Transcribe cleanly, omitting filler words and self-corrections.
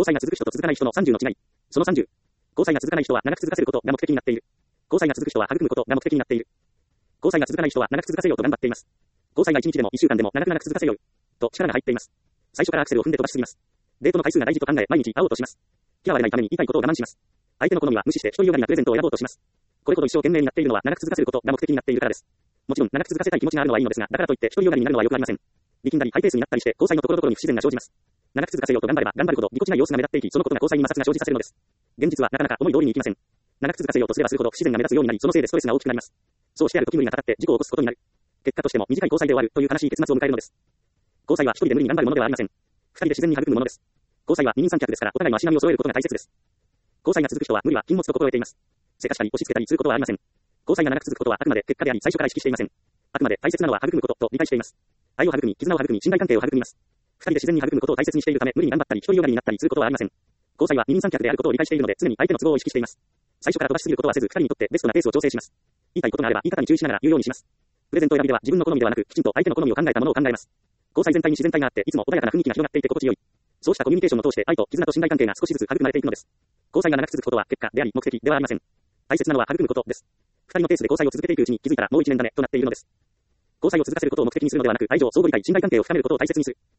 交際が続く人と続かない人の30の違い。その30。交際が続かない人は長く続かせることが目的になっている。交際が続く人は育むことが目的になっている。交際が続かない人は長く続かせようと頑張っています。交際が1日でも1週間でも長く続かせようと力が入っています。最初からアクセルを踏んで飛ばしすぎます。デートの回数が大事と考え毎日会おうとします。嫌われないために言いたいことを我慢します。相手の好みは無視して独りよがりなプレゼントを選ぼうとします。これほど一生懸命になっているのは長く続かせることが目的になっているからです。もちろん長く続かせたい気持ちがあるのはいいのですが、だからといって独りよがりになるのは良くありません。力んだりハイペースになったりして交際のところどころに不自然が生じます。長く続かせようと頑張れば頑張るほどぎこちない様子が目立っていき、そのことが交際に摩擦が生じさせるのです。現実はなかなか思い通りにいきません。長く続かせようとすればするほど不自然が目立つようになり、そのせいでストレスが大きくなります。そうしてある時無理がたたって事故を起こすことになる。結果としても短い交際で終わるという悲しい結末を迎えるのです。交際は一人で無理に頑張るものではありません。二人で自然に育むものです。交際は二人三脚ですから、お互いの足並みを揃えることが大切です。交際が続く人は無理は禁物と心得ています。せかしたり押し付けたりすることはありません。交際が長く続くことはあくまで結果であり、最初から意識していません。あくまで大切なのは育むことと理解しています。愛を育み、絆を育み、信頼関係を育みます。二人で自然に育むことを大切にしているため、無理に頑張ったり、独りよがりになったりすることはありません。交際は二人三脚であることを理解しているので、常に相手の都合を意識しています。最初から飛ばしすぎることはせず、二人にとってベストなペースを調整します。言いたいことがあれば言い方に注意しながら言うようにします。プレゼント選びでは自分の好みではなく、きちんと相手の好みを考えたものを考えます。交際全体に自然体があって、いつも穏やかな雰囲気が広がっていて心地よい。そうしたコミュニケーションを通して愛と絆と信頼関係が少しずつ育まれていくのです。交際が長く続くことは結果であり、目的ではありません。大切なのは育むことです。二人のペースで交際を続けていくうちに気づいたらもう一年だねとなっているのです。交際を続かせることを目的にするのではなく、愛情、相互理解、信頼関係を深めることを大切にする。